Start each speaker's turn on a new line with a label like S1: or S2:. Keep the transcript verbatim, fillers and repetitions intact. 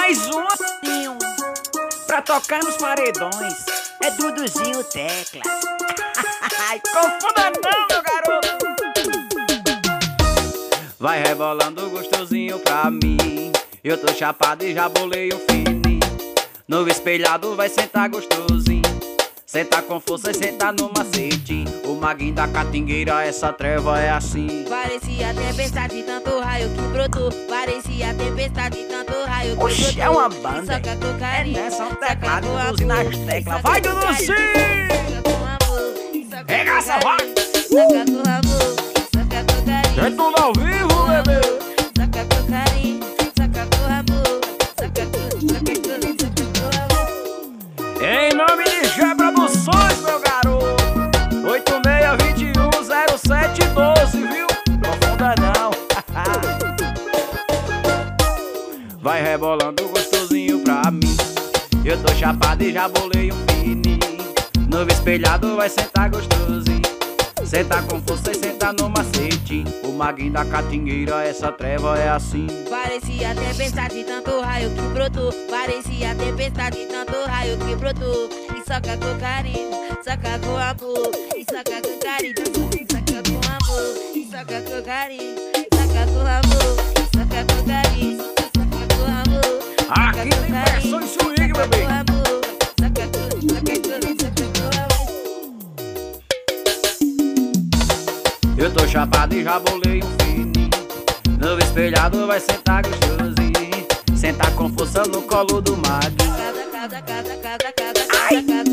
S1: mais um pra tocar nos paredões. É Duduzinho Teclas. Confunda não, meu garoto. Vai rebolando gostosinho pra mim. Eu tô chapado e já bolei o fininho. No espelhado vai sentar gostosinho. Senta com força e senta no macete. O maguinho da catingueira, essa treva é assim.
S2: Parecia tempestade, tanto raio que brotou. Parecia tempestade, tanto raio que
S1: Oxi,
S2: brotou.
S1: é uma banda.
S2: Soca com carinho,
S1: É nessa, um
S2: soca
S1: teclado,
S2: com
S1: Duduzinho
S2: amor,
S1: nas teclas.
S2: soca
S1: Vai,
S2: com
S1: Duduzinho!
S2: carinho, soca com amor, soca com
S1: Regaça, vai!
S2: carinho, soca com amor, soca com carinho.
S1: É tudo ao vivo, bebê!
S2: Soca com carinho, soca com amor, soca com, soca com, soca com amor.
S1: Em nome de G Produções, meu garoto. Oito seis dois um zero sete um dois, viu? Confunda não. Vai rebolando gostosinho pra mim. Eu tô chapado e já bolei um fininho. Novo espelhado vai sentar gostosinho. Senta com força e senta no macete. O maguinho da catingueira, essa treva é assim.
S2: Parecia tempestade, tanto raio que brotou. Parecia tempestade, tanto raio que brotou. E soca com carinho, soca com amor. E soca com carinho, soca com amor. E soca com carinho, soca com amor. E soca com carinho, soca com amor.
S1: Aqui tem versão em swing, bebê.
S2: Soca com amor, soca com, soca com, soca com amor.
S1: Eu tô chapado e já bolei um fininho. No espelhado vai sentar gostosinho. Sentar com força no colo do maguinho.
S2: Cada, cada, cada, cada, cada, cada, cada.